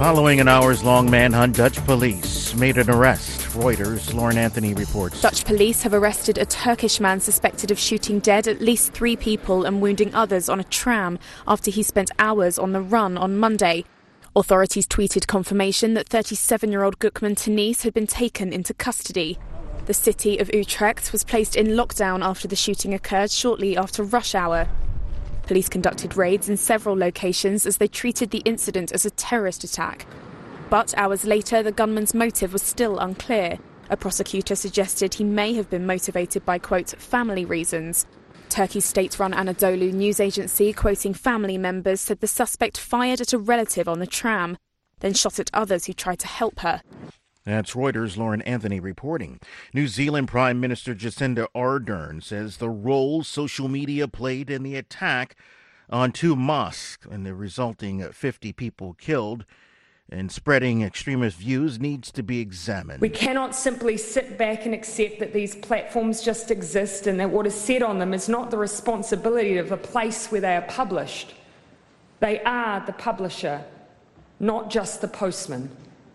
Following an hours-long manhunt, Dutch police made an arrest. Reuters' Lauren Anthony reports. Dutch police have arrested a Turkish man suspected of shooting dead at least 3 people and wounding others on a tram after he spent hours on the run on Monday. Authorities tweeted confirmation that 37-year-old Gukman Tanis had been taken into custody. The city of Utrecht was placed in lockdown after the shooting occurred shortly after rush hour. Police conducted raids in several locations as they treated the incident as a terrorist attack. But hours later, the gunman's motive was still unclear. A prosecutor suggested he may have been motivated by, quote, family reasons. Turkey's state-run Anadolu news agency, quoting family members, said the suspect fired at a relative on the tram, then shot at others who tried to help her. That's Reuters' Lauren Anthony reporting. New Zealand Prime Minister Jacinda Ardern says the role social media played in the attack on 2 mosques and the resulting 50 people killed and spreading extremist views needs to be examined. We cannot simply sit back and accept that these platforms just exist and that what is said on them is not the responsibility of the place where they are published. They are the publisher, not just the postman.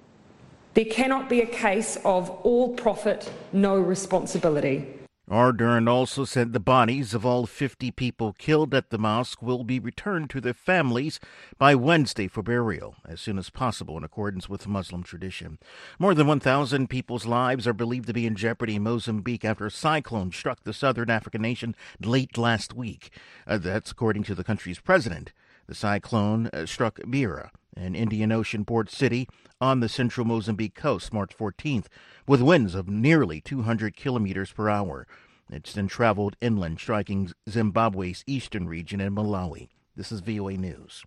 There cannot be a case of all profit, no responsibility. Ardern also said the bodies of all 50 people killed at the mosque will be returned to their families by Wednesday for burial, as soon as possible in accordance with Muslim tradition. More than 1,000 people's lives are believed to be in jeopardy in Mozambique after a cyclone struck the southern African nation late last week. That's according to the country's president. The cyclone struck Beira, an Indian Ocean port city on the central Mozambique coast, March 14th, with winds of nearly 200 kilometers per hour. It's then traveled inland, striking Zimbabwe's eastern region and Malawi. This is VOA News.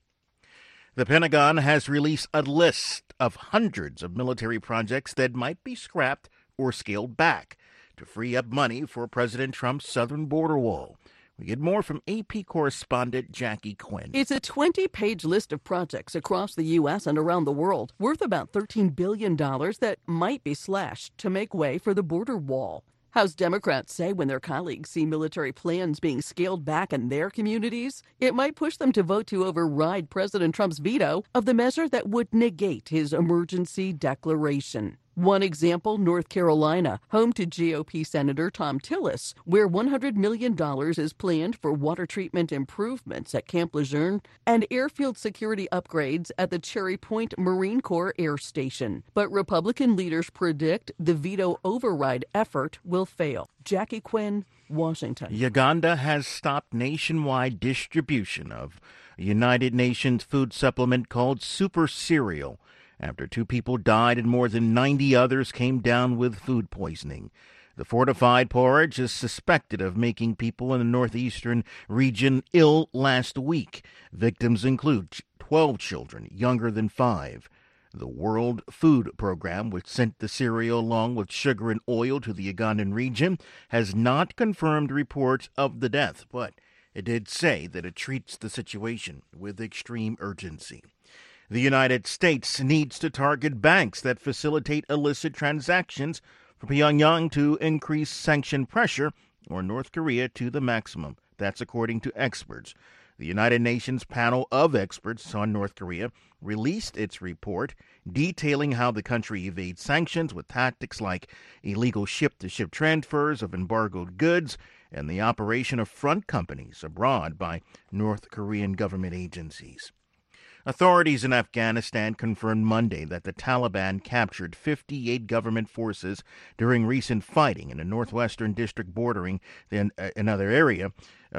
The Pentagon has released a list of hundreds of military projects that might be scrapped or scaled back to free up money for President Trump's southern border wall. We get more from AP correspondent Jackie Quinn. It's a 20-page list of projects across the U.S. and around the world worth about $13 billion that might be slashed to make way for the border wall. House Democrats say when their colleagues see military plans being scaled back in their communities, it might push them to vote to override President Trump's veto of the measure that would negate his emergency declaration. One example, North Carolina, home to GOP Senator Thom Tillis, where $100 million is planned for water treatment improvements at Camp Lejeune and airfield security upgrades at the Cherry Point Marine Corps Air Station. But Republican leaders predict the veto override effort will fail. Jackie Quinn, Washington. Uganda has stopped nationwide distribution of a United Nations food supplement called Super Cereal after 2 people died and more than 90 others came down with food poisoning. The fortified porridge is suspected of making people in the northeastern region ill last week. Victims include 12 children younger than 5. The World Food Program, which sent the cereal along with sugar and oil to the Ugandan region, has not confirmed reports of the death, but it did say that it treats the situation with extreme urgency. The United States needs to target banks that facilitate illicit transactions for Pyongyang to increase sanction pressure or North Korea to the maximum. That's according to experts. The United Nations panel of experts on North Korea released its report detailing how the country evades sanctions with tactics like illegal ship-to-ship transfers of embargoed goods and the operation of front companies abroad by North Korean government agencies. Authorities in Afghanistan confirmed Monday that the Taliban captured 58 government forces during recent fighting in a northwestern district bordering another area.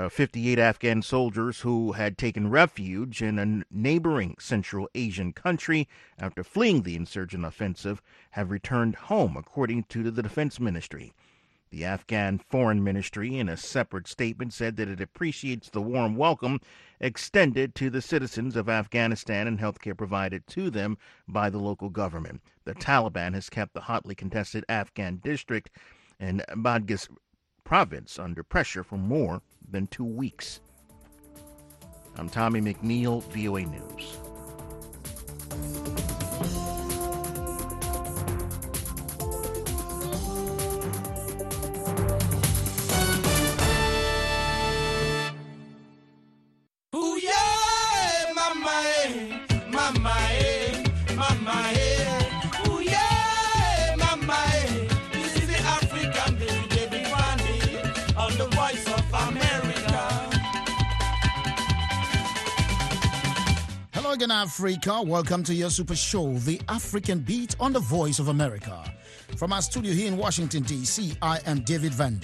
58 Afghan soldiers who had taken refuge in a neighboring Central Asian country after fleeing the insurgent offensive have returned home, according to the Defense Ministry. The Afghan Foreign Ministry, in a separate statement, said that it appreciates the warm welcome extended to the citizens of Afghanistan and health care provided to them by the local government. The Taliban has kept the hotly contested Afghan district in Badghis province under pressure for more than 2 weeks. I'm Tommy McNeil, VOA News. Morgan Africa, welcome to your super show, The African Beat on the Voice of America. From our studio here in Washington, D.C., I am David Vandy.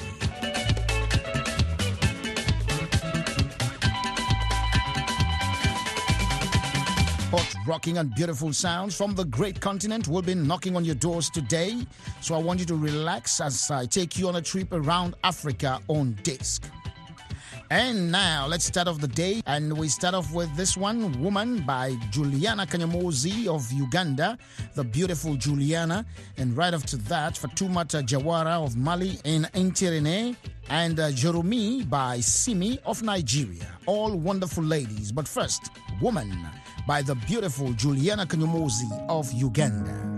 Hot, rocking and beautiful sounds from the great continent will be knocking on your doors today. So I want you to relax as I take you on a trip around Africa on disc. And now, let's start off the day, and we start off with this one, Woman by Juliana Kanyamozi of Uganda, the beautiful Juliana. And right after that, Fatoumata Jawara of Mali in Interene, and Jerumi by Simi of Nigeria. All wonderful ladies. But first, Woman by the beautiful Juliana Kanyamozi of Uganda.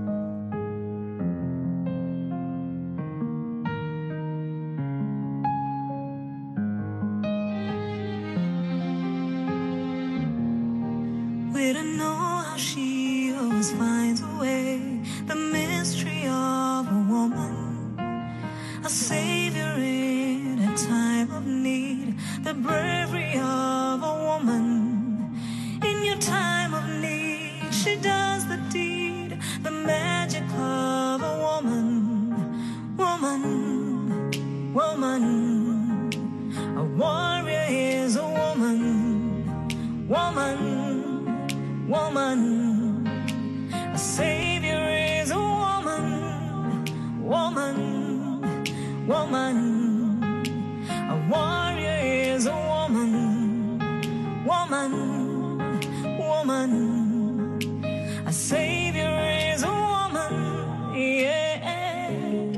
We don't know how she always finds a way. The mystery of a woman, a savior in a time of need. The bravery of a woman in your time of need. She does the deed, the magic of a woman. Woman, woman. A warrior is a woman. Woman. Woman, a savior is a woman. Woman, woman, a warrior is a woman. Woman, woman, a savior is a woman. Yeah,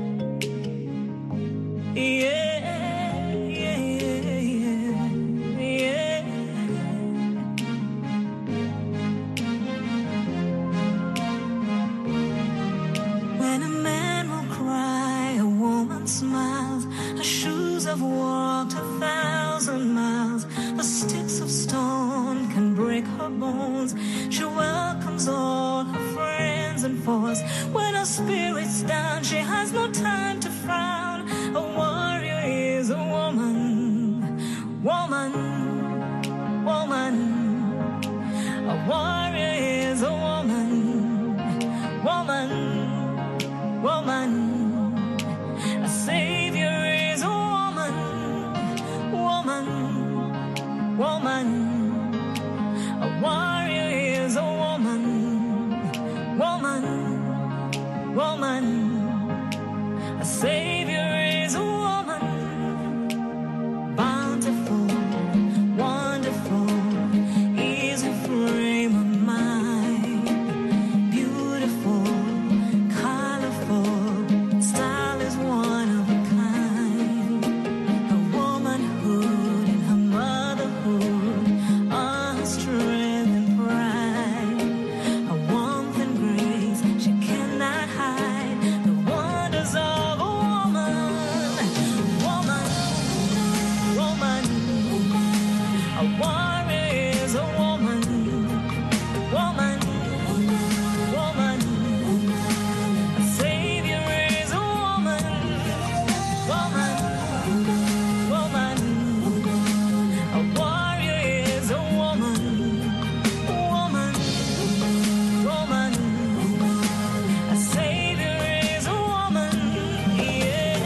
yeah. Smiles, her shoes have walked 1,000 miles. The sticks of stone can break her bones. She welcomes all her friends and foes. When her spirit's down, she has no time to frown. A warrior is a woman. Woman, woman. A warrior is a woman. Woman, woman. A savior is a woman. Woman, woman. A warrior is a woman. Woman, woman. A savior is a woman. Bountiful, wonderful is her frame of mind. Beautiful, colorful, style is one of a kind. Her womanhood and her motherhood are her strength and pride. Her warmth and grace she cannot hide. The wonders of a woman. Woman, woman. A warrior is a woman. Woman, woman. A savior is a woman. Woman, woman. A warrior is a woman. Woman, woman. A savior is a woman. Yeah.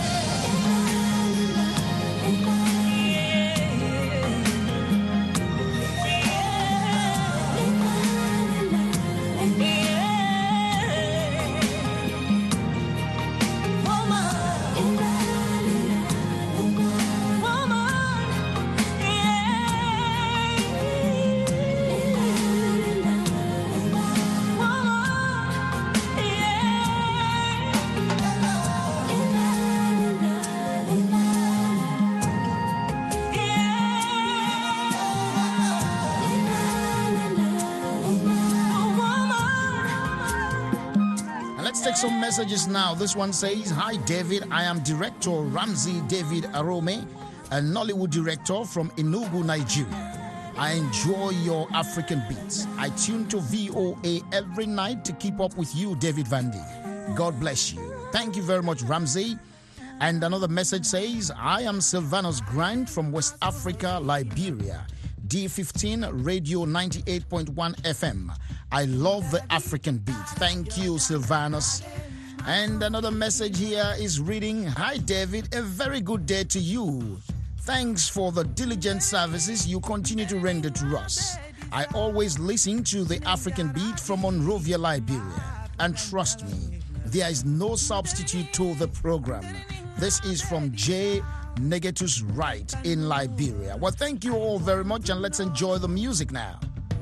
And let's take some messages now. This one says, Hi David, I am Director Ramsey David Arome, a Nollywood director from Enugu, Nigeria. I enjoy your African beats. I tune to VOA every night to keep up with you, David Vandy. God bless you. Thank you very much, Ramsey. And another message says, I am Sylvanus Grant from West Africa, Liberia. D15 Radio 98.1 FM. I love the African beat. Thank you, Silvanus. And another message here is reading, "Hi David, a very good day to you. Thanks for the diligent services you continue to render to us. I always listen to the African beat from Monrovia, Liberia. And trust me, there is no substitute to the program." This is from J. Negatus Wright in Liberia. Well, thank you all very much, and let's enjoy the music now.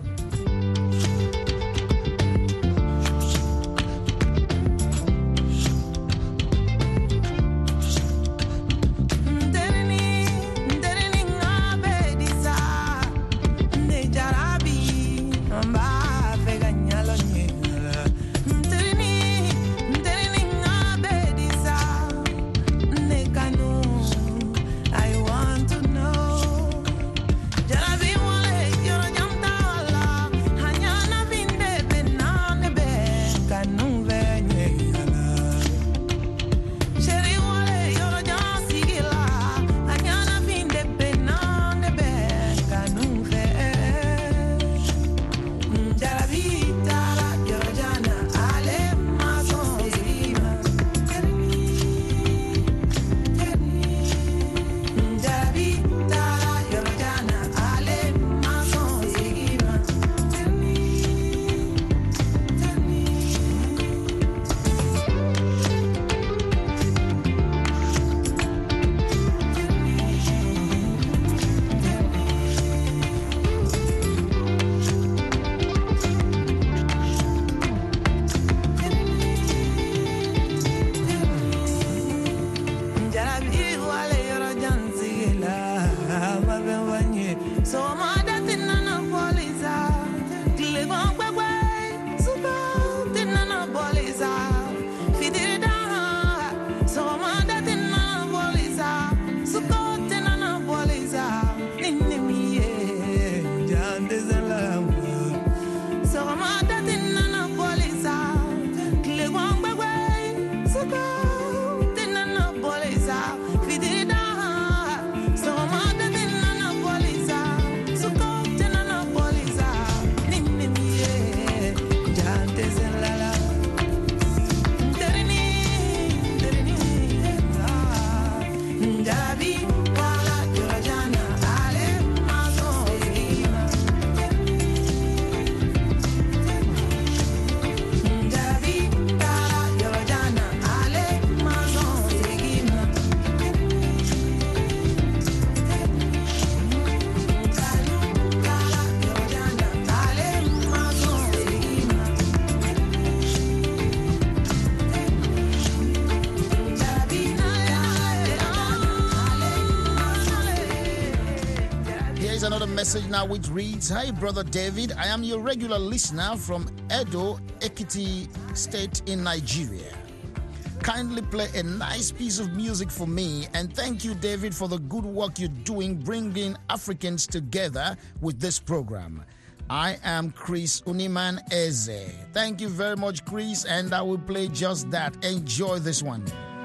Message now which reads, "Hi brother David, I am your regular listener from Edo, Ekiti State in Nigeria. Kindly play a nice piece of music for me, and thank you David for the good work you're doing bringing Africans together with this program. I am Chris Uniman Eze." Thank you very much, Chris, and I will play just that. Enjoy this one.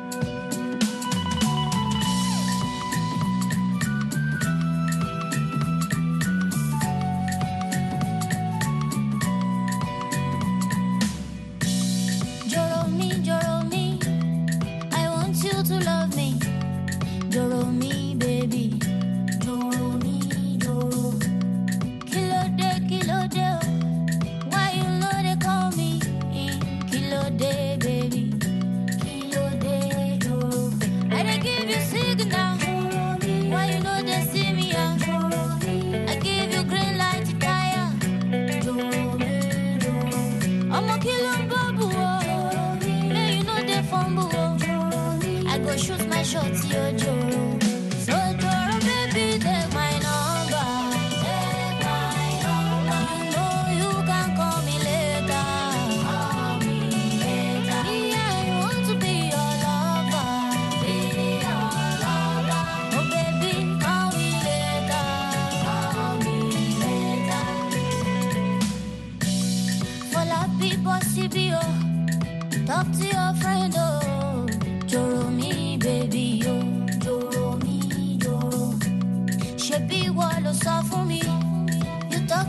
Talk to your friend, oh, Joro me, baby, oh, Joro me, Joro. Shebi wa lo sọ fún mi.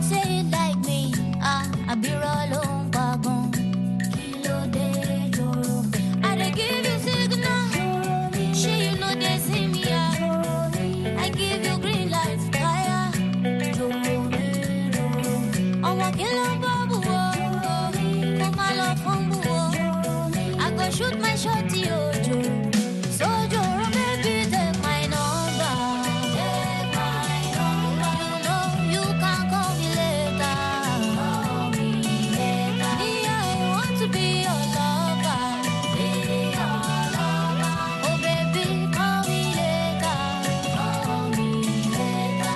say it like me. I be rolling wagon. Kilo de joro. I dey give you signal. She you know they see me. I give you green light, fire. Ọmọ kilo babu wo. Come my love from wo. I go shoot my shot yo. So joro baby take my number. Take my number. You know you can call me later. Call me later. Me I want to be your lover. Be your lover. Oh baby call me later. Call me later.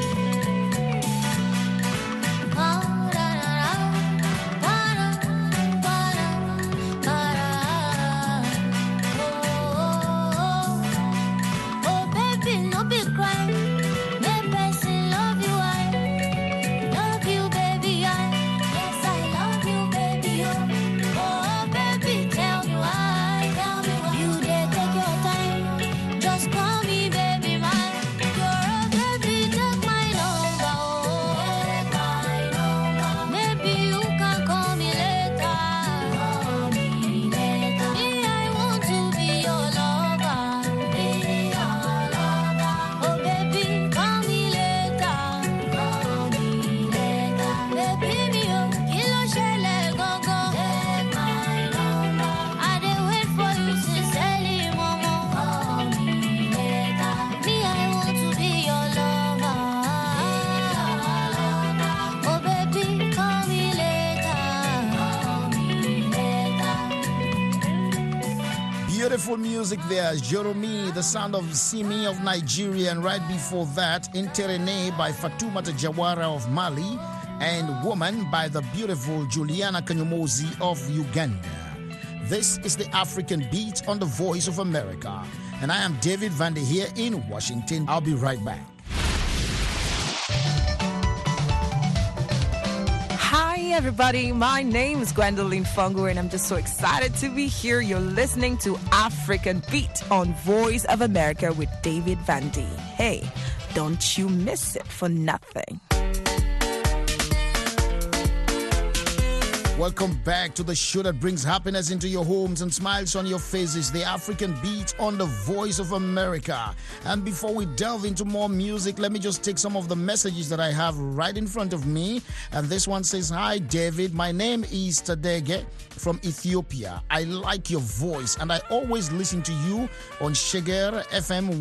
Oh baby, no big cry. Make person love you, I love you, baby. Yes, I love you, baby. Oh baby, tell me why. You dare take your time. Just call me, baby, mine. You're a baby, take my number. Take my number. Maybe you can call me later. Call me later. Me, I want to be your lover. Be your lover. Oh baby, call me later. Call me later. Baby, me oh, kilo shele go go. Take my number. I dey wait for you sincerely, mama. Call me later. Me, I want to be your lover. Oh baby, call me later. Call me later. Beautiful music there, Joromi, the sound of Simi of Nigeria, and right before that, Interene by Fatoumata Jawara of Mali, and Woman by the beautiful Juliana Kanyomozi of Uganda. This is the African Beat on the Voice of America, and I am David Vande here in Washington. I'll be right back. Hi, everybody. My name is Gwendolyn Fungu, and I'm just so excited to be here. You're listening to African Beat on Voice of America with David Vandy. Hey, don't you miss it for nothing. Welcome back to the show that brings happiness into your homes and smiles on your faces, the African Beat on the Voice of America. And before we delve into more music, let me just take some of the messages that I have right in front of me. And this one says, "Hi David, my name is Tadege from Ethiopia. I like your voice and I always listen to you on Shiger FM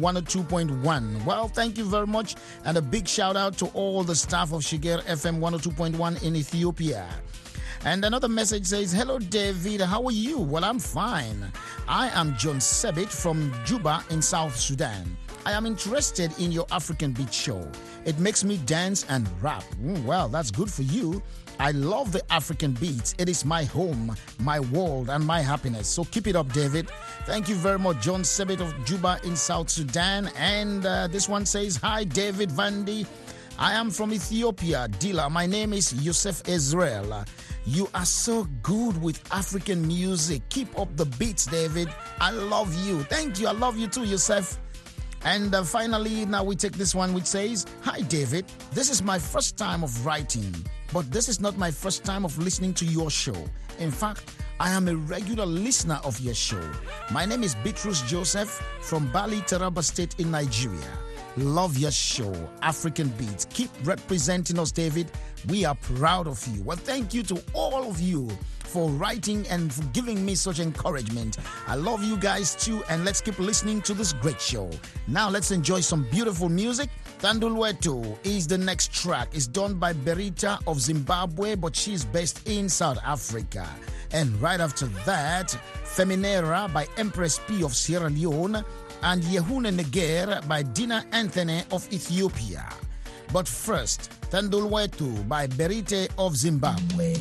102.1. Well, thank you very much, and a big shout out to all the staff of Shiger FM 102.1 in Ethiopia. And another message says, "Hello David, how are you?" Well, I'm fine. I am John Sebit from Juba in South Sudan. I am interested in your African Beat show. It makes me dance and rap. Well, that's good for you. I love the African Beats. It is my home, my world, and my happiness. So keep it up, David. Thank you very much, John Sebit of Juba in South Sudan. And this one says, "Hi David Vandy. I am from Ethiopia, Dila. My name is Yusuf Israel. You are so good with African music. Keep up the beats, David. I love you." Thank you. I love you too, Yusuf. And finally, now we take this one which says, "Hi, David. This is my first time of writing, but this is not my first time of listening to your show. In fact, I am a regular listener of your show. My name is Beatrice Joseph from Bali, Taraba State in Nigeria. Love your show, African Beats. Keep representing us, David. We are proud of you." Well, thank you to all of you for writing and for giving me such encouragement. I love you guys too, and let's keep listening to this great show. Now let's enjoy some beautiful music. Tandulweto is the next track. It's done by Berita of Zimbabwe, but she's based in South Africa. And right after that, Feminera by Empress P of Sierra Leone, and Yehune Neger by Dina Anthony of Ethiopia. But first, Tandulweto by Berite of Zimbabwe.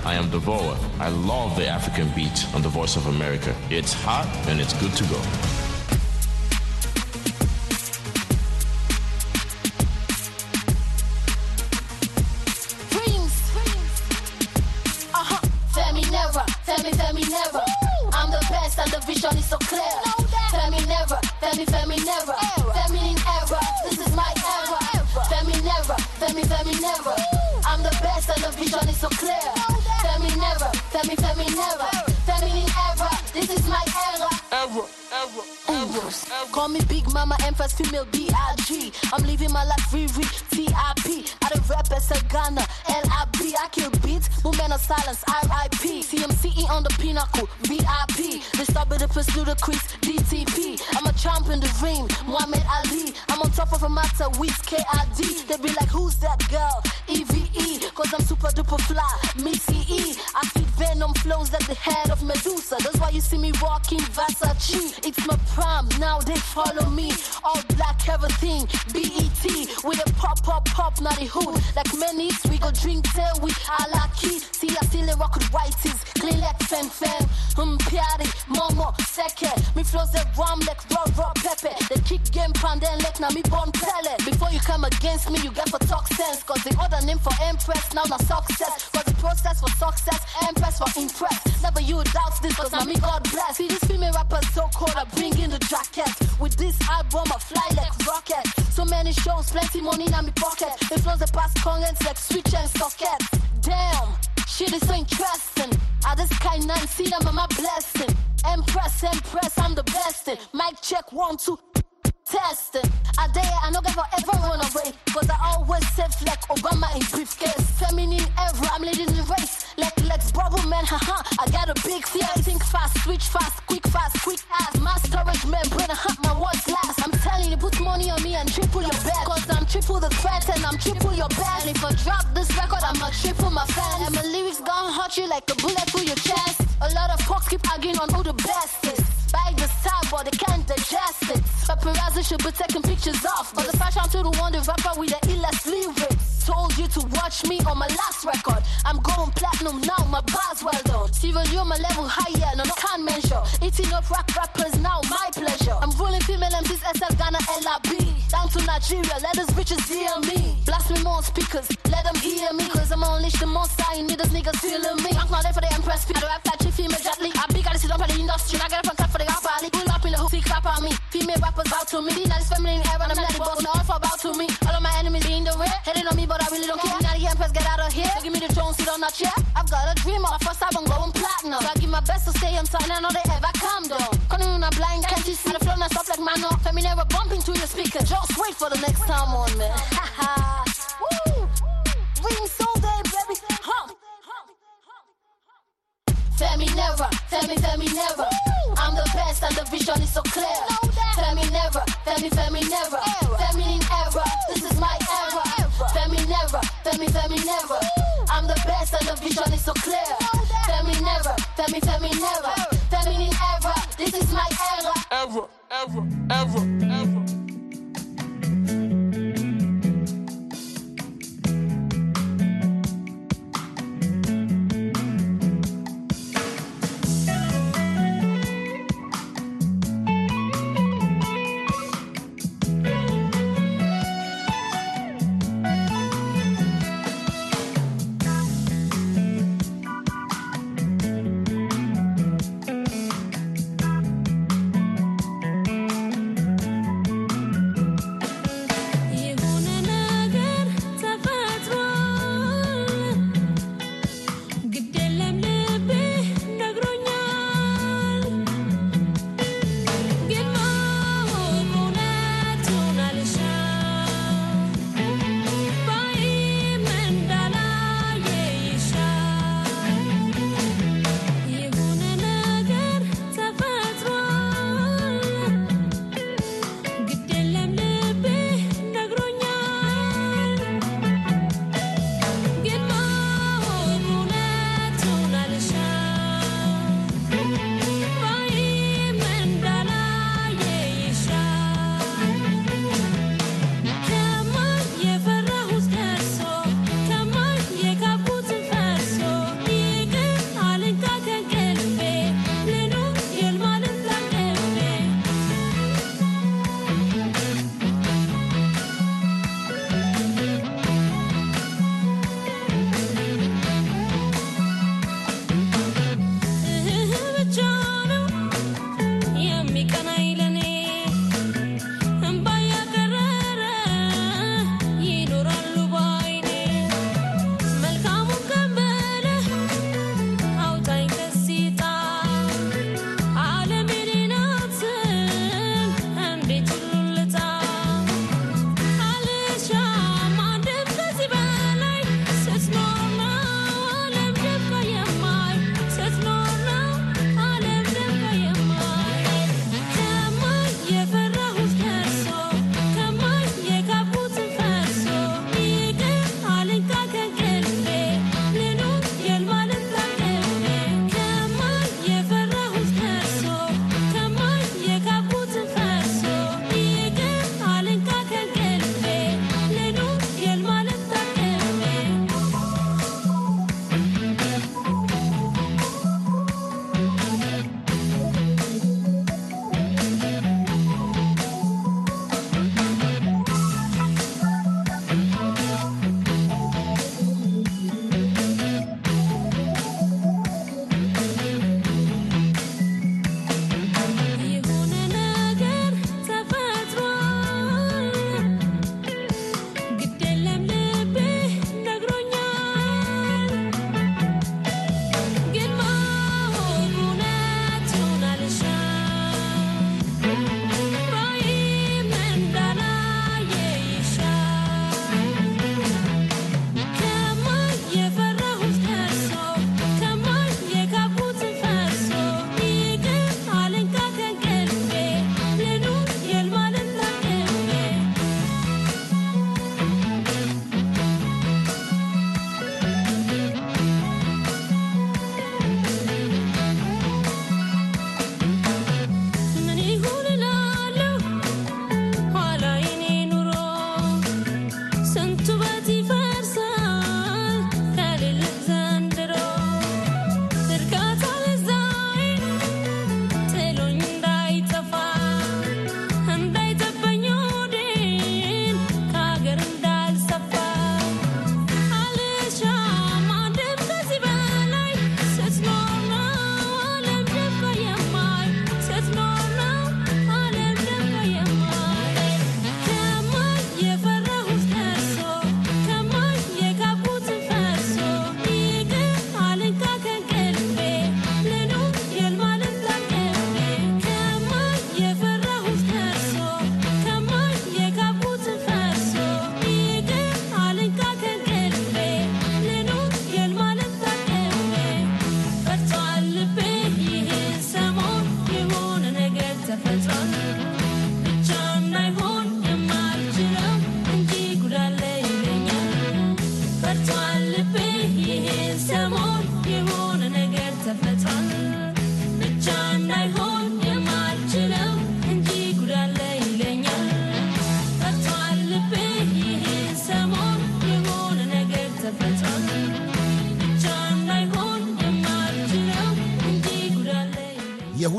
I am Devoa. I love the African beat on the Voice of America. It's hot and it's good to go. Femi never. I'm the best and the vision is so clear. Femi never. Feminine era. This is my era. Femi never. I'm the best and the vision is so clear. Femi never. Feminine era. This is my era. Call me Big Mama, Empress, female B.I.G. I'm living my life free, T.I.P. I don't rap as a Ghana, L.I.B. I kill beats, movement of silence, R.I.P. CMCE on the pinnacle, V.I.P. They start with the pursuit of Chris, D.T.P. I'm a champ in the ring, Muhammad Ali. I'm on top of a matter with K.I.D. They be like, who's that girl? E.V.E. Cause I'm super duper fly, Missy E. I feed venom flows at the head of Medusa. That's why you see me rocking Versace. It's my prime, now they follow me. All black, everything, B.E.T. With a pop, not a hood. Like many, we go drink till we alaki. See, I still rock with whiteys, clean like fan. Piari, Momo, second. Me flows that rum like raw pepper. They kick game pan, then like na me born pele. Before you come against me, you get for talk sense. Cause the other name for Empress, now not success. Cause the process for success, Empress for impress. Never you doubt this, cause now me God bless. See, this female rapper so cold, I bring in the jacket. With this album, I fly like rocket. So many shows, plenty money in my pocket. It flows the past comments like switch and socket. Damn, shit is so interesting. I just kind of see them on my blessing. Empress, I'm the best. Mic check 1, 2. Testing. I dare, I no ever run away. Cause I always safe like Obama in briefcase. Feminine era, I'm leading the race. Like Lex Bubble man, haha. I got a big fear. I think fast, switch fast, quick ass. My storage membrane, my words last. I'm telling you, put money on me and triple your bet. Cause I'm triple the threat and I'm triple your bet. And if I drop this record, I'ma triple my fans. And my lyrics gonna hurt you like a bullet through your chest. A lot of folks keep arguing on who the best is. By the style, but they can't digest it. Paparazzi should be taking pictures off. Cause the fashion to the one, the rapper with the illest lyrics. Told you to watch me on my last record. I'm going platinum now, my bars well done. Steven, you're my level higher, no can't measure. Eating up rap rappers now, my pleasure. I'm ruling female MCs, SL, Ghana, LRB. Down to Nigeria, let us bitches hear me. Blast me more speakers, let them hear me. Cause I'm unleash the most sign, need this niggas feeling me. I'm not there for the Empress, I do rap like female immediately. I big, I sit up at the industry, I get up on top for the rap alley. Pull up in the hook, see clap on me. Female rappers bout to me. Now this feminine era, I'm not the boss, no alpha bout to me. All of my enemies be in the rear, hating on me, but I really don't care. Now the Empress get out of here, so give me the throne, sit on that chair. I've got a dream, my first album going platinum. So I give my best to stay on time, I know they ever come down. Coming in a blind, can't you see? The flow not stop like man, no. Feminine era bumping to your speaker. Just wait for the next time on, man. Haha. Woo! Ring so day, baby. Hump. Femi never. I'm the best and the vision is so clear. Femi never. Feminine era. This is my era. Femi never. I'm the best and the vision is so clear. Femi never. Feminine era. This is my era. Ever.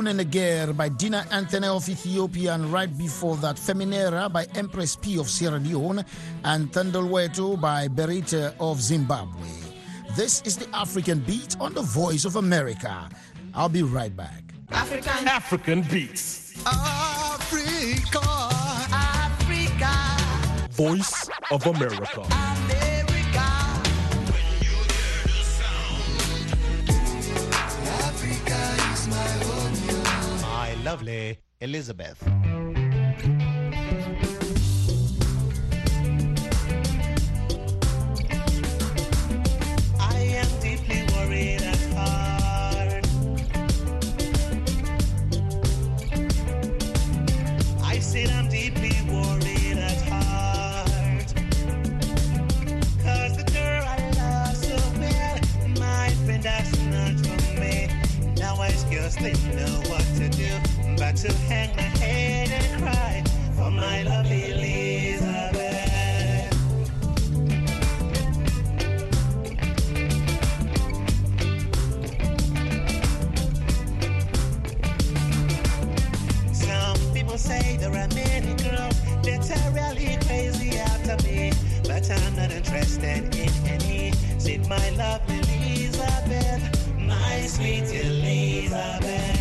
Neger by Dina Anthony of Ethiopia, and right before that, Feminera by Empress P of Sierra Leone, and Tandolweto by Berita of Zimbabwe. This is the African Beat on the Voice of America. I'll be right back. African Beats. Africa. Voice of America. My lovely Elizabeth. I am deeply worried at heart. I said I'm deeply worried at heart. 'Cause the girl I love so well, my friend, that's not for me. Now I scarcely know what to do but to hang my head and cry for my lovely Elizabeth. Some people say there are many girls that are really crazy after me, but I'm not interested in any. Said my lovely Elizabeth, my sweet Elizabeth.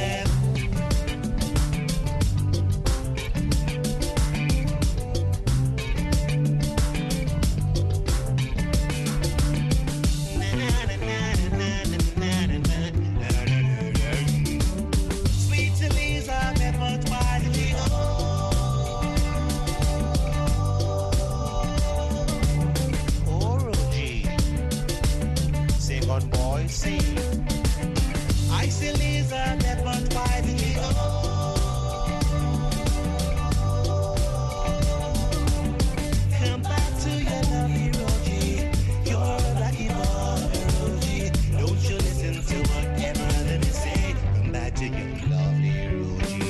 Sweet Elizabeth, what why did you oh, Rogie, sing on boy, sing. I say Elizabeth, but why did you come back to your lovely Rogie? You're a lucky boy, Rogie. Don't you listen to whatever they say. Come back to your lovely Rogie.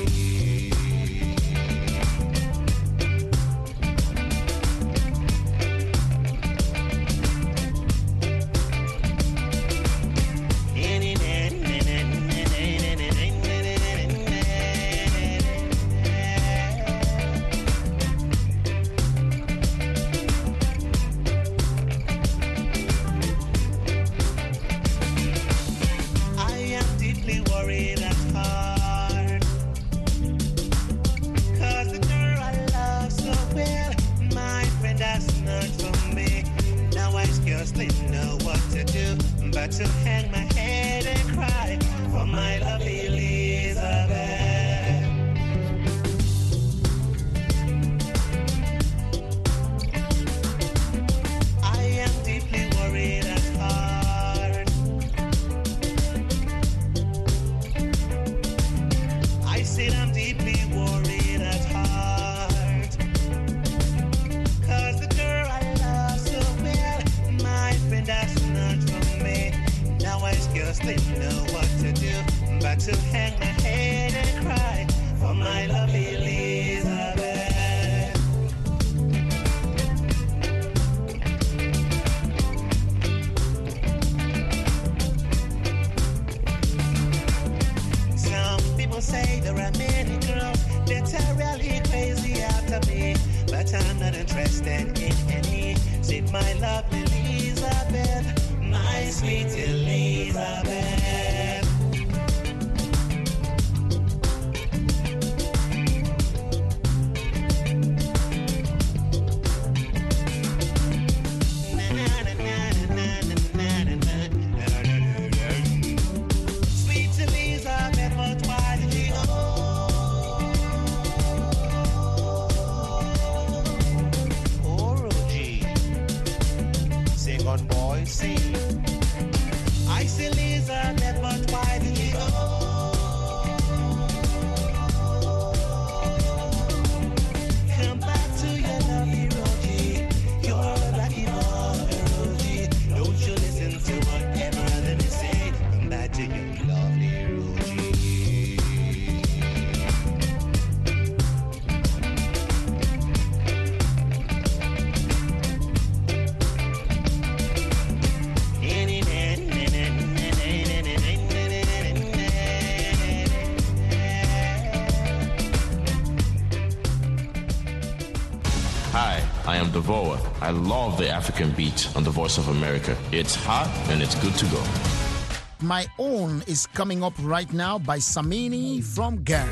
I am deeply worried at heart. 'Cause the girl I love so well, my friend, that's not for me. Now I scarcely know what to do but to hang my head and cry for my lovely Elizabeth. I am deeply worried at heart. I said I'm deeply worried at heart. 'Cause the girl I love so well, my friend, that's not for me. Now I scarcely know what to do but to hang my head and cry for my lovely Elizabeth. Some people say there are many girls that are really crazy after me, but I'm not interested in any. Said my lovely Elizabeth, my sweet Elizabeth. Sweet Elizabeth, but why did you oh, Rogie, sing on boy, sing. Hi, I am Devora. I love the African beat on the Voice of America. It's hot and it's good to go. My Own is coming up right now by Samini from Ghana.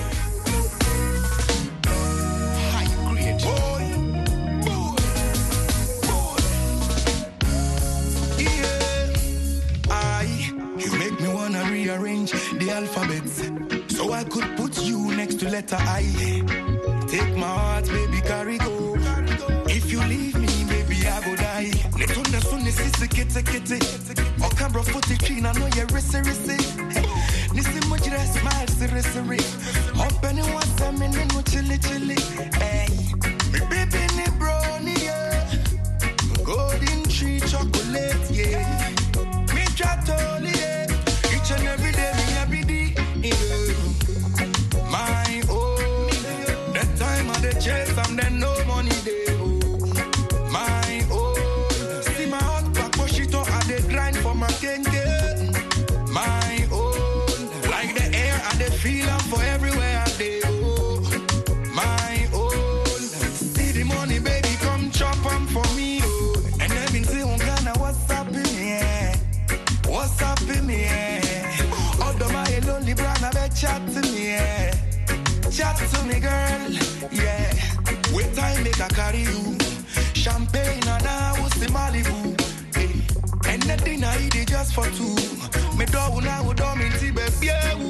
You make me wanna rearrange the alphabet so I could put you next to letter I. Take my heart, baby, carry go. If you leave me, baby, I go die. Netunda sunni sisi kete kete. Okabro footy clean, I know you're risi. Nisi mujira smile siri. Open it once, I'm in no chili. Hey, me baby ni brownie, yeah. Golden tree chocolate, yeah. Me chatoli, yeah. Each and every day, yeah. My own, that time of the chase, and then no money day. My own, see my heart back, push it on, I dey grind for my kenge. My own, like the air, I dey feel am for everywhere I dey. My own, see the money, baby, come chop am for me. And I've been saying, Ghana, what's up in here? What's up in here? Although my lonely brother, bet chat to me, yeah. Chat to me, girl, yeah. Wait time make I carry you. Champagne and I was the Malibu. Hey. And the dinner I eat it just for two. Me do now do me tea baby.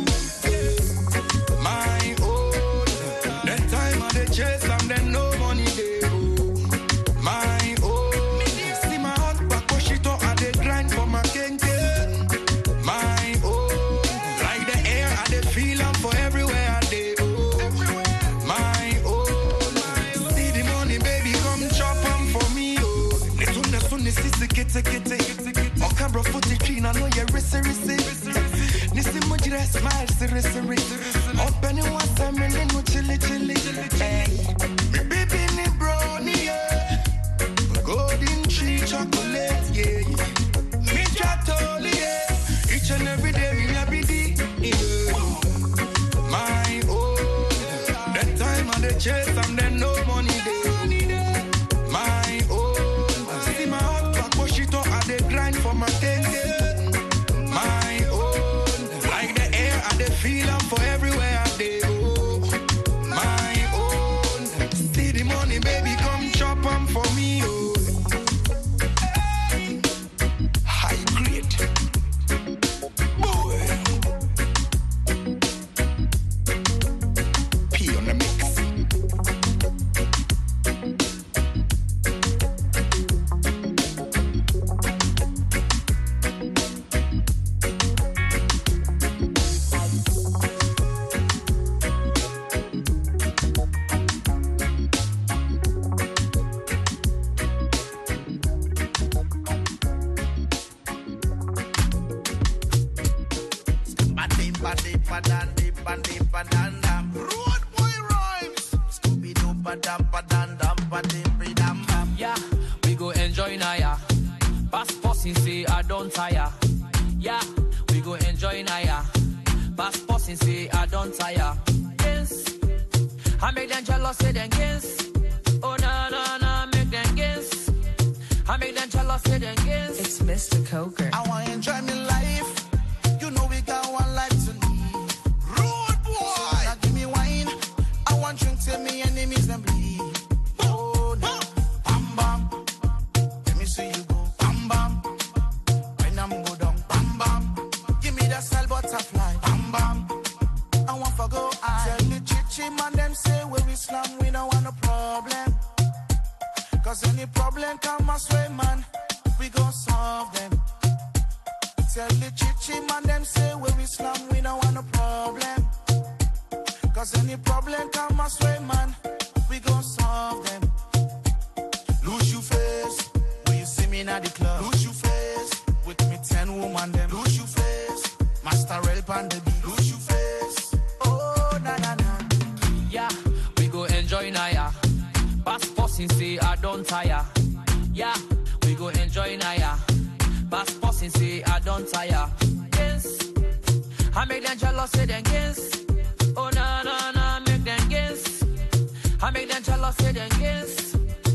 My own. That time of the chase and then no money day. My own. See my heart back push it up and they grind for my kenge. My own. Like the air I dey feel am for everywhere I dey. My own. See the money, baby, come chop am for me. Netunda sunni sisi kete. Okabro footy clean, I know you're risi. Nisi mujira smile siri. Open it once, I'm in no chili. Hey, me baby ni brownie, yeah. Golden tree chocolate, yeah. Me chatoli, yeah. Each and every day, me a bidi, yeah. My own, that time of the chase, and then no money day. My own, see my heart back, push it up, I dey grind for my kenge. My own, like the air, I dey feel am for everywhere I dey. My own, see the money, baby, come chop am for me. High grade. Boy. P on the mix. Yeah, we go enjoy Naya. Passport since say I don't tire. Yeah, we go enjoy Naya. Passport since say I don't tire. Yes, I make them jealous, say them yes. Oh no, make them yes. I make them jealous, say them yes. It's Mr. Coker. I want to enjoy my life. You know we got one life to live. Rude boy. Now give me wine. I want drink till me enemies them bleed. Oh no. Bam bam. Let me see you go. Bam bam. When I'm go down. Bam bam. Give me that style butterfly. Bam bam. I want to go high. Tell the chichi man them say where we slam we don't want no problem. Cause any problem come my way man. We gon' solve them. Tell the chichi man them say where we slam we don't want no problem. Cause any problem come my way man. We gon' solve them. Lose your face when you see me in the club. Lose your face with me 10 woman them. Lose your face, master help on the beat. Lose your face, oh na. Yeah, we go enjoy Naya. Passport since say I don't tire. Yeah, we go enjoy Naya. Passport since say I don't tire. Yes, I make them jealous, say them yes. Oh no, make them yes. I make them jealous, say them yes.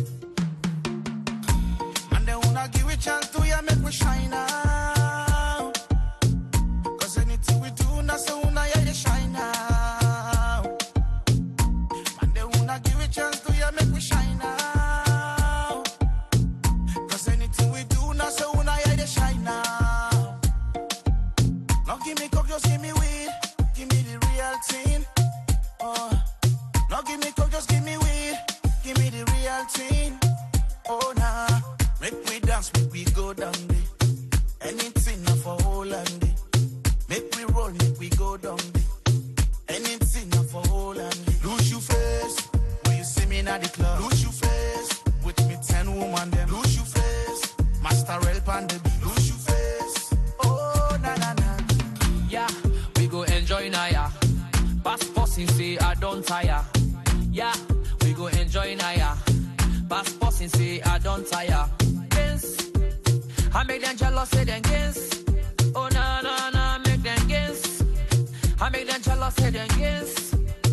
on the beat. Lose your face. Oh, na na na. Yeah, we go enjoy Naya. Passport since say I don't tire. Yeah, we go enjoy Naya. Passport since say I don't tire. Dance. I make them jealous, say them against. Oh na na na, make them against. I make them jealous, say them against.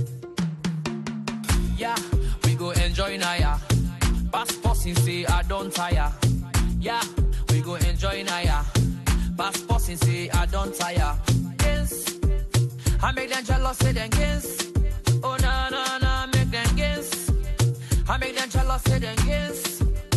Yeah, we go enjoy Naya. Passport since say I don't tire. Yeah, we go enjoy Naya. Passport since say I don't tire. Dance. I make them jealous, say them against. Oh na na na, make them against. I make them jealous, say them against.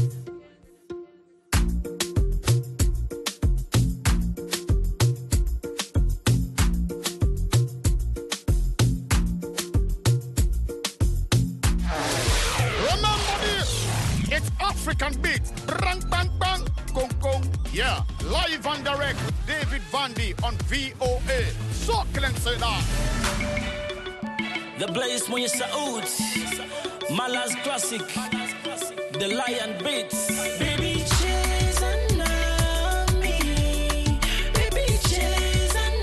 African beats, bang, bang, bang, gong, gong. Yeah, live and direct with David Vandy on VOA. So can say that. The place when you Saud, Mala's classic, the Lion Beats. Baby, chase and me. Baby, chase and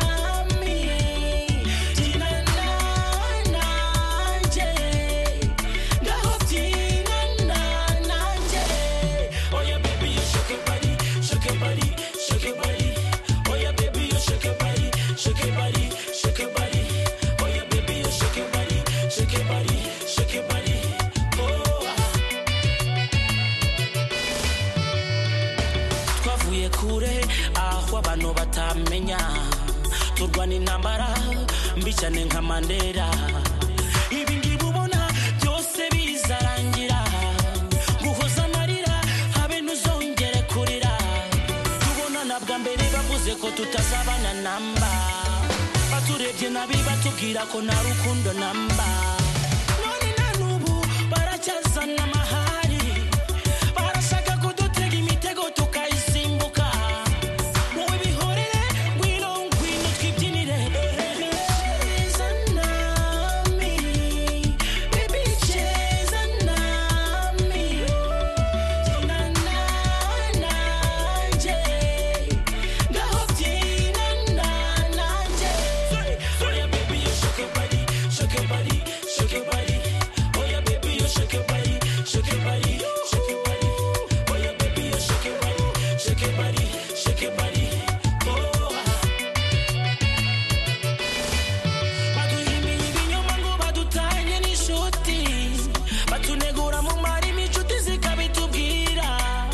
me. Tina na na je. Tina na na je. Oh yeah, baby, you shake your body, shake your body, shake your body. Oh yeah, baby, you shake your body, shake your body, shake your body. Oh yeah, baby, you shake your body, shake your body, shake your body. Twavuye kure aho abantu batamenya turwana intambara mbicane nka Mandela ibi ngibi ubona byose bizarangira guhoza amarira habe ntuzongere kurira tubona na bwa mbere bavuze ko tutazabana namba baturebye nabi batubwira ko nta rukundo namba none na nubu baracyazana amahari barashaka kudutega imitego tukayisimbuka wowe bihorere ngwino ngwino twibyinire cheza nami baby cheza nami tina na nanje ngaho tina na nanje oh yeah baby you shake your body shake your body shake your body oh yeah baby you shake your body shake your body shake your body oh yeah baby you shake your body shake your body shake your body oh baduhimbi ibinyoma ngo badutanye n'ishuti batunegura mu marimi inshuti zikabitubwira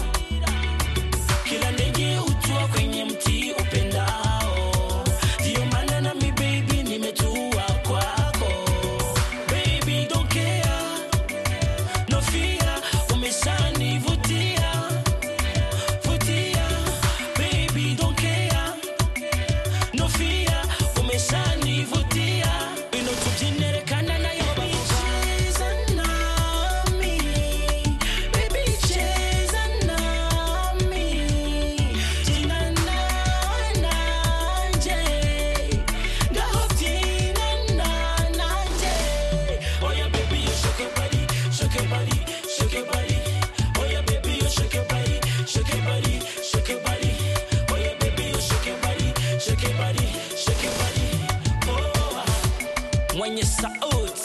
kila ndege hutua kwenye mti upendao ndio maana nami baby nimetua kwako baby don't care no fear umeshanivutia vutia baby don't care no fear umeshanivutia ino tubyinerekana nayo cheza nami baby cheza nami tina na nanje ngaho tina na nanje oh yeah baby you shake your body shake your body shake your body oh yeah baby you shake your body shake your body shake your body oh yeah baby you shake your body shake your body shake your body oh when you Saud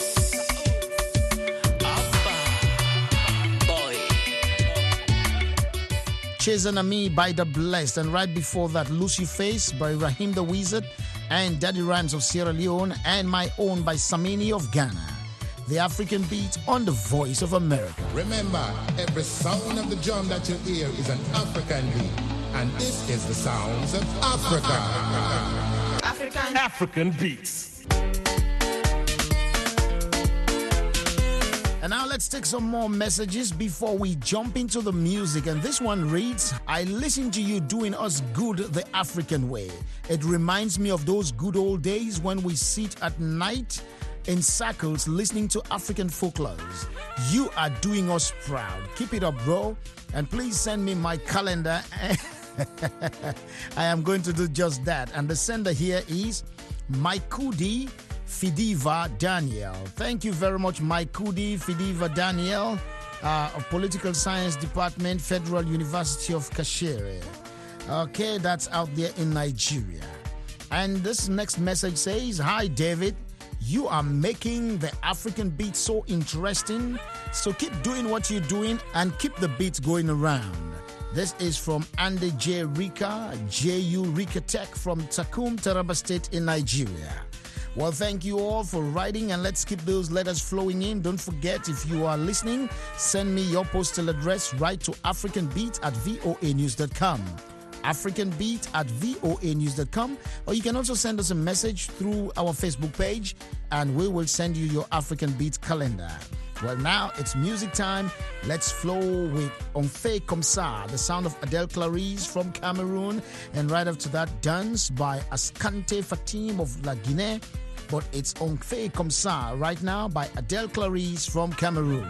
Abba boy Chasing on Me by The Blessed. And right before that, Lucy Face by Raheem the Wizard and Daddy Rhymes of Sierra Leone and My Own by Samini of Ghana. The African Beat on the Voice of America. Remember, every sound of the drum that you hear is an African beat. And this is the sounds of Africa. African beats. And now let's take some more messages before we jump into the music. And this one reads, I listen to you doing us good the African way. It reminds me of those good old days when we sit at night in circles listening to African folklores. You are doing us proud. Keep it up, bro. And please send me my calendar. I am going to do just that. And the sender here is Maikudi Fidiva Daniel. Thank you very much, Maikudi Fidiva Daniel. of Political Science Department, Federal University of Kashere. Okay, that's out there in Nigeria. And this next message says, "Hi, David. You are making the African beat so interesting. So keep doing what you're doing and keep the beats going around." This is from Andy J. Rika, JU Rika Tech from Takum, Taraba State in Nigeria. Well, thank you all for writing, and let's keep those letters flowing in. Don't forget, if you are listening, send me your postal address right to africanbeat@voanews.com. africanbeat@voanews.com, or you can also send us a message through our Facebook page, and we will send you your African Beat calendar. Well, now it's music time. Let's flow with On Fait Comme Ça, the sound of Adele Clarice from Cameroon, and right after that, Dance by Ascante Fatim of La Guinée. But it's On Fait Comme Ça right now by Adele Clarice from Cameroon.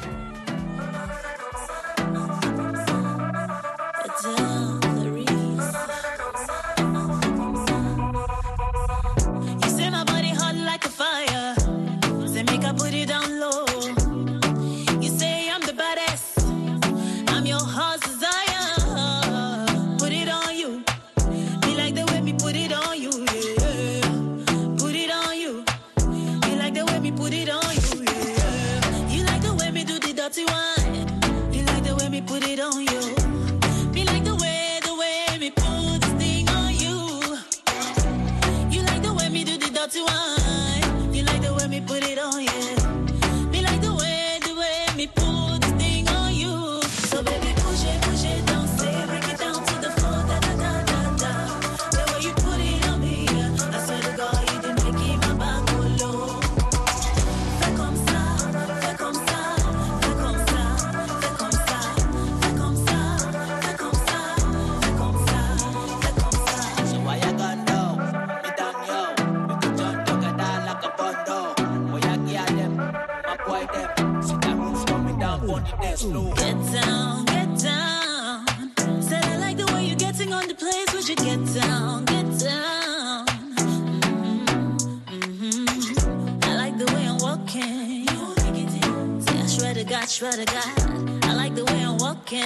Shredder got. I like the way I'm walking.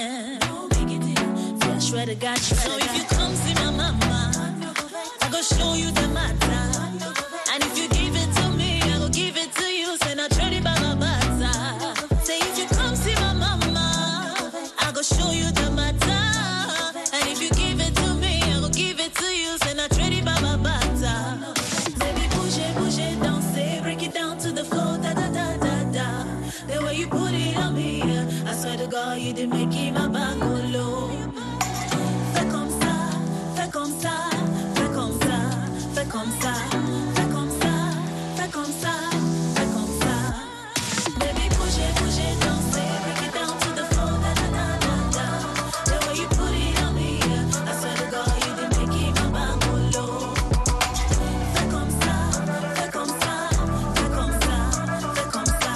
Yeah, shredder got. So if you come see my mama, I go show you the matter. And if you give it to me, I go give it to you. Say not ready by my butter. Say if you come see my mama, I go show you the matter. And if you give it to me, I go give it to you. Say not ready by my butter. Baby, push it, dance, break it down to the floor, da da da da da. The way you put it on me, I swear to God, you did make it my back go low. Fais comme ça, fais comme ça, fais comme ça, fais comme ça, fais comme ça, fais comme ça, fais comme ça. Baby, push it, dance, break it down to the floor, da da da da da. The way you put it on me, I swear to God, you did make it my back go low. Fais comme ça, fais comme ça, fais comme ça, fais comme ça.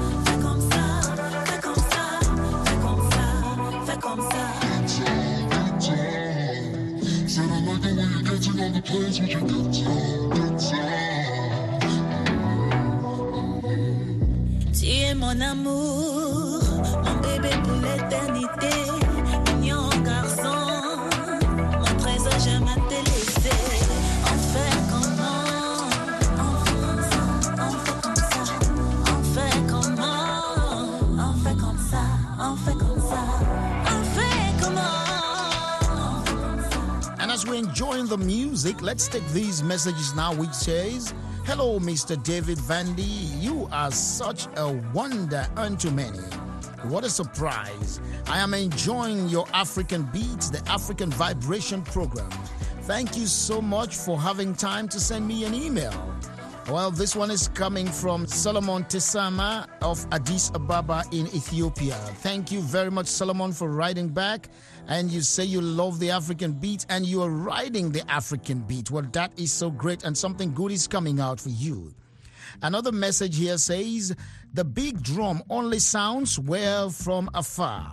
Said I like the way you're getting on the place when you get down. Tu es mon amour, mon bébé pour l'éternité, mignon garçon, mon trésor, j'aime à te laisser. On fait comment? On fait comme ça, on fait comment? On fait comme ça, on fait comme ça, on fait comment? And as we're enjoying the music, let's take these messages now, which says, "Hello, Mr. David Vandy. You are such a wonder unto many. What a surprise. I am enjoying your African Beats, the African Vibration program. Thank you so much for having time to send me an email." Well, this one is coming from Solomon Tesama of Addis Ababa in Ethiopia. Thank you very much, Solomon, for writing back. And you say you love the African beat and you are riding the African beat. Well, that is so great, and something good is coming out for you. Another message here says, "The big drum only sounds well from afar.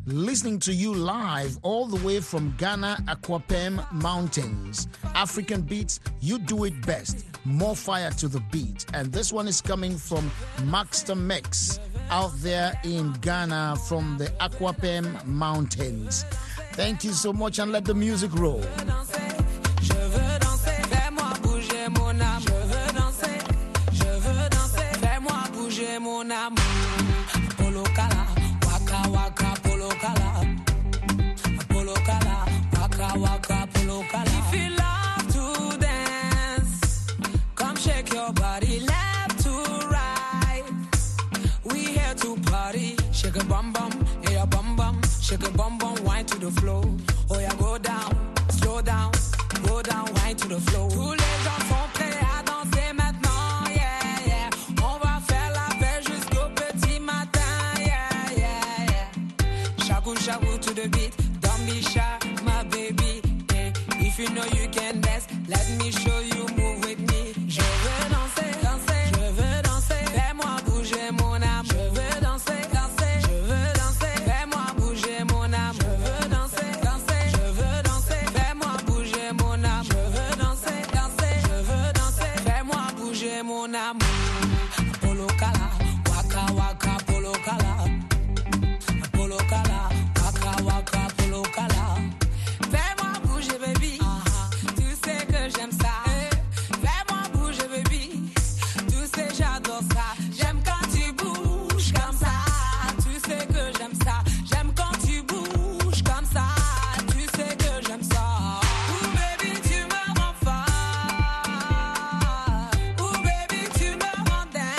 listening to you live all the way from Ghana, Aquapem Mountains. African Beats, you do it best. More fire to the beat. And this one is coming from Maxter Mix out there in Ghana from the Aquapem Mountains. Thank you so much, and let the music roll. Je veux danser, fais-moi bouger mon âme. Je veux danser, fais-moi bouger mon amour. Polo kala, waka waka polo kala. Polo kala, waka waka polo kala. If you love to dance, come shake your body left to right. We here to party, shake a bum bum, yeah bum bum, shake a bum bum, wine to the floor. Oh yeah, go down, slow down. Go down, wine to the floor. Tous les gens sont prêts à danser maintenant, yeah, yeah. On va faire la fête jusqu'au petit matin, yeah, yeah, yeah. Shaku shaku to the beat, don't be shy, my baby. Hey, if you know you can dance, let me show you, move with me. Je veux danser, danser, je veux danser. Fais-moi bouger mon âme. Je veux danser, danser, je veux danser. Fais-moi bouger mon âme. Je veux danser, danser, je veux danser. Fais-moi bouger mon âme. Je veux danser, danser, je veux danser. Fais-moi bouger mon amour. Polo kala, waka waka polo kala. Polo kala, waka waka polo kala. Fais-moi bouger baby, tu sais que j'aime ça. Fais-moi bouger baby, tu sais j'adore ça. J'aime quand tu bouges comme ça, tu sais que j'aime ça. J'aime quand tu bouges comme ça, tu sais que j'aime ça. Ouh baby tu me rends folle, ouh baby tu me rends dingue.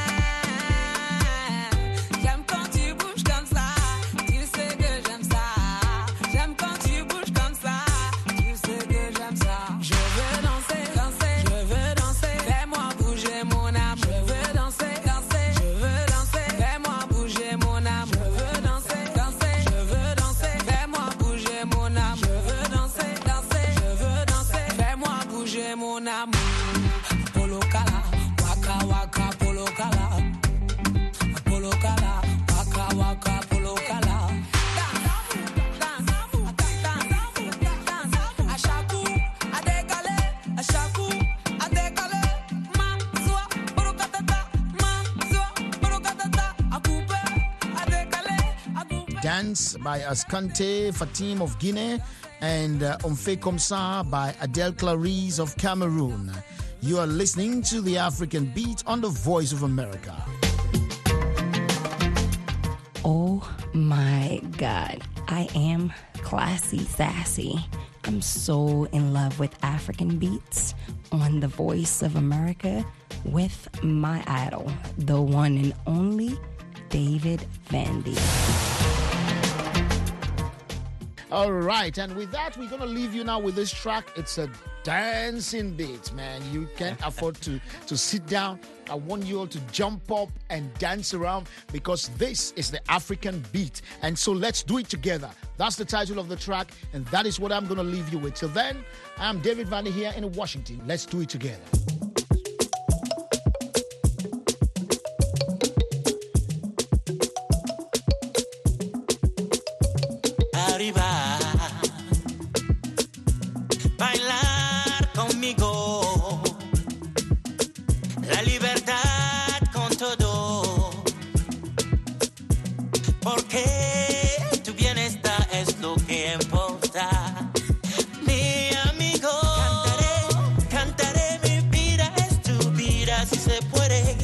J'aime quand tu bouges comme ça, tu sais que j'aime ça. J'aime quand tu bouges comme ça, tu sais que j'aime ça. Je veux danser, danser, je veux danser. Fais-moi bouger mon âme. Je veux danser, danser, je veux danser. Fais-moi bouger mon âme. Je veux danser, danser, je veux danser. Fais-moi bouger mon âme. Je veux danser, danser, je veux danser. Fais-moi bouger mon amour. Polo kala, waka waka polo kala. Polo kala, waka waka polo kala. À chaque coup, à décaler, à chaque coup, à décaler. Mansoa, borokatata, mansoa, borokatata. À couper, à décaler, à couper. Dance by Ascante Fatim of Guinea and Omfe Komsa by Adele Clarice of Cameroon. You are listening to the African Beat on the Voice of America. Oh my God, I am classy, sassy. I'm so in love with African beats on the Voice of America with my idol, the one and only David Vandy. All right, and with that, we're going to leave you now with this track. It's a dancing beat, man. You can't afford to sit down. I want you all to jump up and dance around because this is the African Beat. And so let's do it together. That's the title of the track, and that is what I'm going to leave you with. Till then, I'm David Vandy here in Washington. Let's do it together. Arriba, bailar conmigo, la libertad con todo, porque tu bienestar es lo que importa. Mi amigo, cantaré, mi vida es tu vida, si se puede,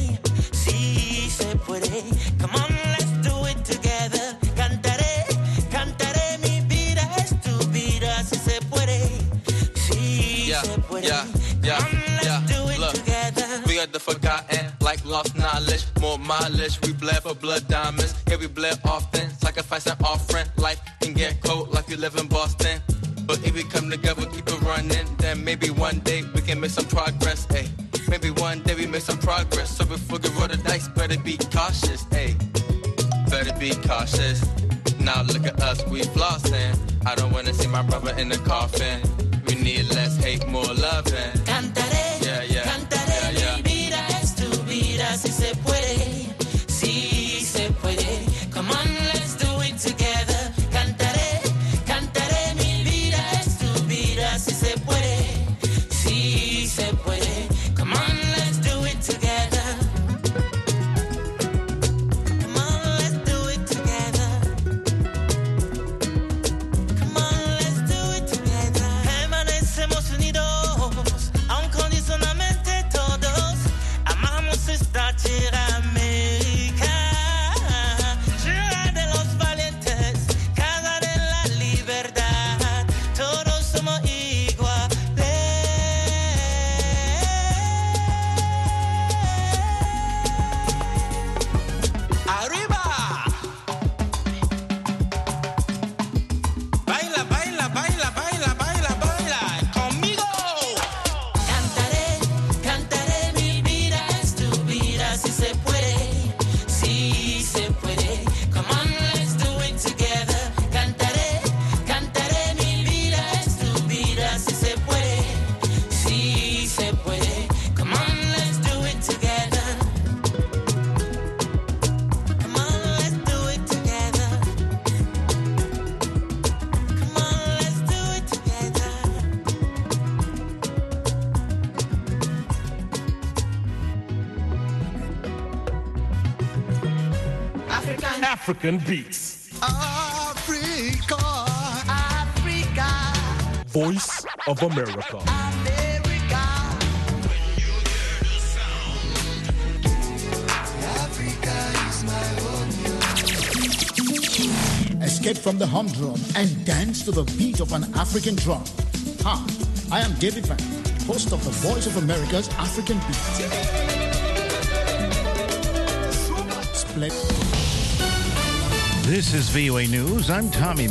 come on, let's do it together. Cantaré, mi vida es tu vida, si se puede, se puede. Look, we got the forgotten, like lost knowledge, more mileage. We bled for blood diamonds, yeah, we bled often. Sacrifice and offering, life can get cold like you live in Boston. But if we come together, keep it running, then maybe one day we can make some progress, ayy. Maybe one day we make some progress. So before we roll the dice, better be cautious, ayy. Better be cautious. Now look at us, we flossing. I don't wanna see my brother in the coffin. We need less hate, more loving. Cantaré, mi vida es tu vida, si se puede, si se puede. Come on, let's do it together. African beats. Africa. Voice of America. Escape from the humdrum and dance to the beat of an African drum. Hi, I am David Van, host of the Voice of America's African Beat. Split. This is VOA News. I'm Tommy